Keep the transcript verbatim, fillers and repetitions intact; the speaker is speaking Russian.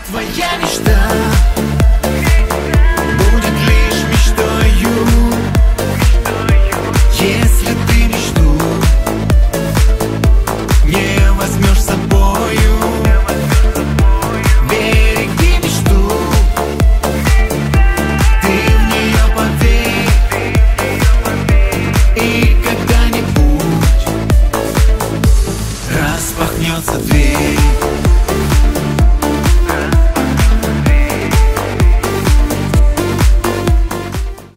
Твоя мечта будет лишь мечтою, если ты мечту не возьмешь с собою. Береги мечту, ты в нее поверь, и когда-нибудь распахнется дверь.